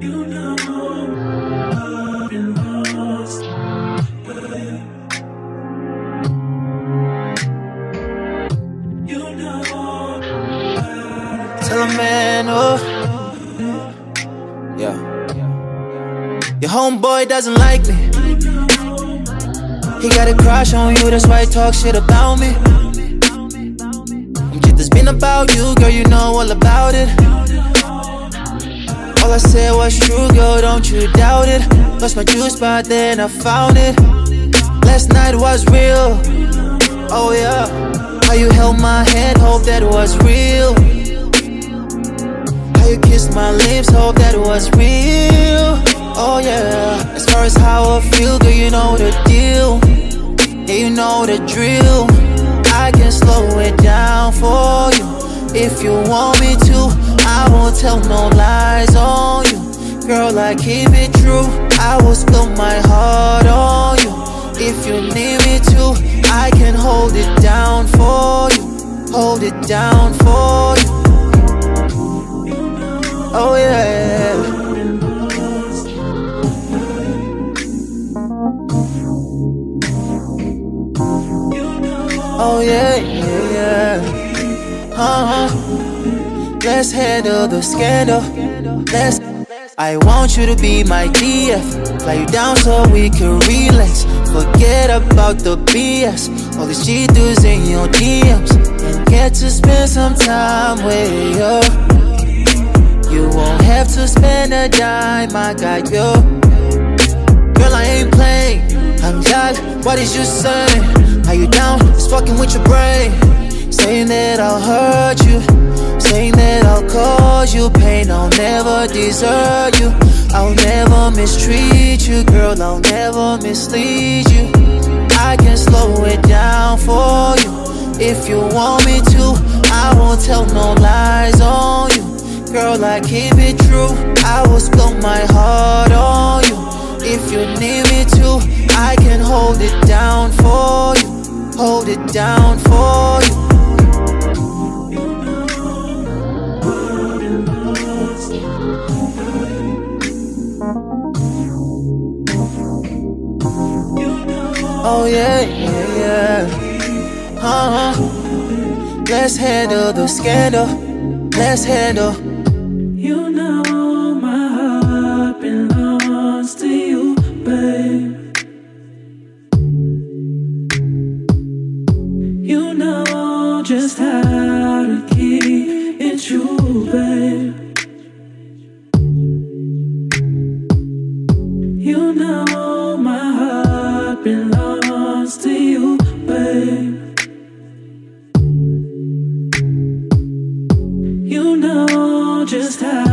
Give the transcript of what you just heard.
You know I've been lost, babe. You know Tell a man, oh, yeah. Your homeboy doesn't like me. He got a crush on you, that's why he talk shit about me. It's been about you, girl, you know all about it. All I said was true, girl, don't you doubt it. Lost my juice, but then I found it. Last night was real, oh yeah. How you held my hand, hope that was real. How you kissed my lips, hope that was real. Oh yeah. As far as how I feel, girl, you know the deal. Yeah, you know the drill. I can slow it down for you if you want me to. I won't tell no lies on you, girl, I keep it true. I will spill my heart on you if you need me to. I can hold it down for you, hold it down for you. Oh yeah. Oh yeah, yeah, yeah. Let's handle the scandal. I want you to be my DF. Fly you down so we can relax. Forget about the BS. All these G-dudes in your DMs. And get to spend some time with you. You won't have to spend a dime, I got you. Girl, I ain't playing. I'm glad, what is you saying? Are you down? It's fucking with your brain. Saying that I'll hurt you, saying that I'll cause you pain. I'll never desert you, I'll never mistreat you. Girl, I'll never mislead you. I can slow it down for you if you want me to. I won't tell no lies on you, girl, I keep it true. I will spill my heart on you if you need me to. I can hold it down for you, hold it down for you. Oh yeah, yeah, yeah. Let's handle the scandal. Let's handle. You know my heart belongs to you, babe. You know just how to keep it true, babe. You know my heart belongs to you, babe. You know just how